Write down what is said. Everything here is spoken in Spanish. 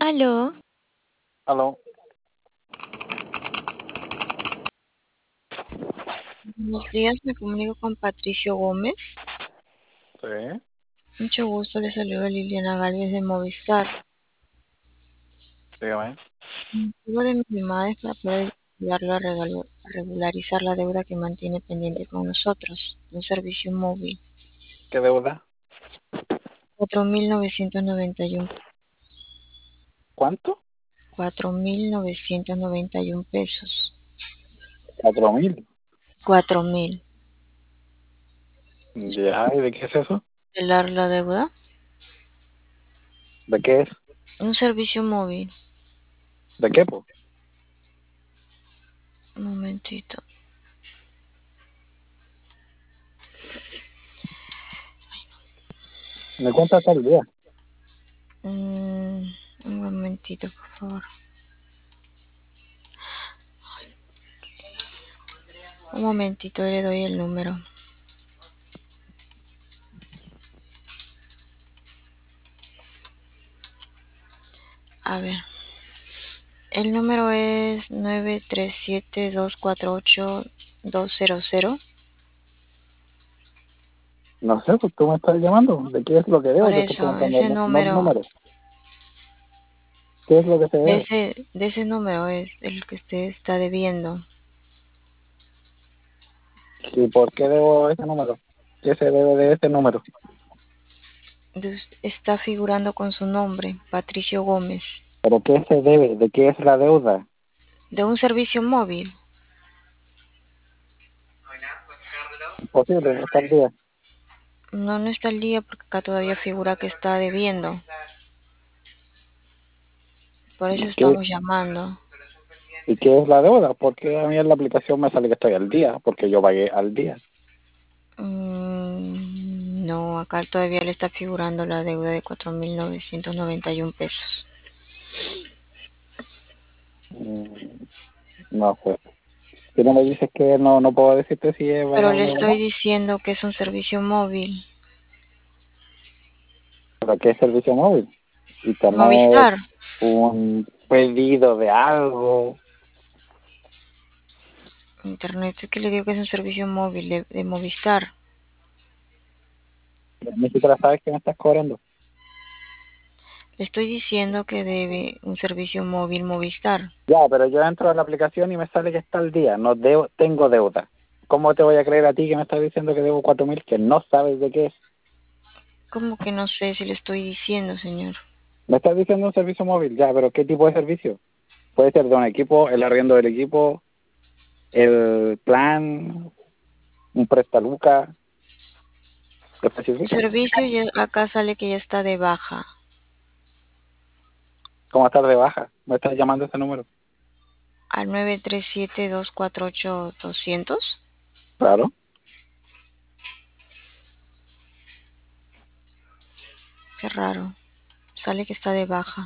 Aló, Aló, buenos días, me comunico con Patricio Gómez. sí, Mucho gusto, le saluda Liliana Gálvez de Movistar. dígame. El motivo de mi llamada es para poder ayudarlo a a regularizar la deuda que mantiene pendiente con nosotros, un servicio móvil, ¿Qué deuda? 4.991, ¿Cuánto? 4.991 pesos. 4.000. 4.000. Ya, ¿y de qué es eso? ¿Cancelar la deuda? ¿De qué es? Un servicio móvil. ¿De qué, po? Un momentito. Me cuenta tal día. Un momentito, por favor. Un momentito, le doy el número. A ver. El número es 937-248-200. No sé, pues tú me estás llamando. ¿De qué es lo que debo? Por Te estoy eso, preguntando ese los número, números. ¿Qué es lo que se debe? de ese número es el que usted está debiendo. ¿Y por qué debo ese número? ¿Qué se debe de ese número? Está figurando con su nombre, Patricio Gómez, ¿Pero qué se debe? ¿De qué es la deuda? de un servicio móvil. Imposible, no está al día. No, no está al día porque acá todavía figura que está debiendo. Por eso ¿Y qué, estamos llamando. y qué es la deuda? Porque a mí en la aplicación me sale que estoy al día, porque yo pagué al día. No, acá todavía le está figurando la deuda de 4.991 pesos. Mm, no sé. Si no me dices que no puedo decirte si es Pero verdad le o no. estoy diciendo que es un servicio móvil. ¿Pero qué es servicio móvil? Internet, Movistar. un pedido de algo. Internet, es que le digo que es un servicio móvil de Movistar. Ni siquiera sabes que me estás cobrando. Le estoy diciendo que debe un servicio móvil Movistar. Ya, pero yo entro a la aplicación y me sale que está al día. No debo, tengo deuda. ¿Cómo te voy a creer a ti que me estás diciendo que debo 4.000 que no sabes de qué es? ¿Cómo que no sé si le estoy diciendo, señor? Me estás diciendo un servicio móvil, ya, pero ¿qué tipo de servicio? Puede ser de un equipo, el arriendo del equipo, el plan, un prestaluca, El especifica. servicio ya acá sale que ya está de baja. ¿Cómo estar de baja? ¿Me estás llamando a ese número? Al 937-248-200. Claro. Qué raro. Sale que está de baja.